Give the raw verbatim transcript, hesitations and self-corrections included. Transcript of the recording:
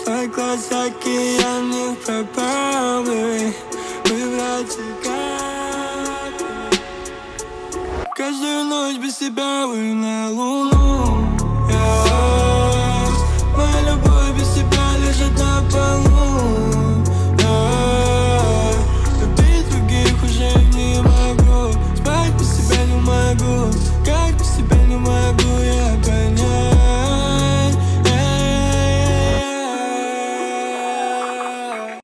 Твой глаз океан не пропал. Выбрать как каждую ночь без тебя вы на луну. Yeah.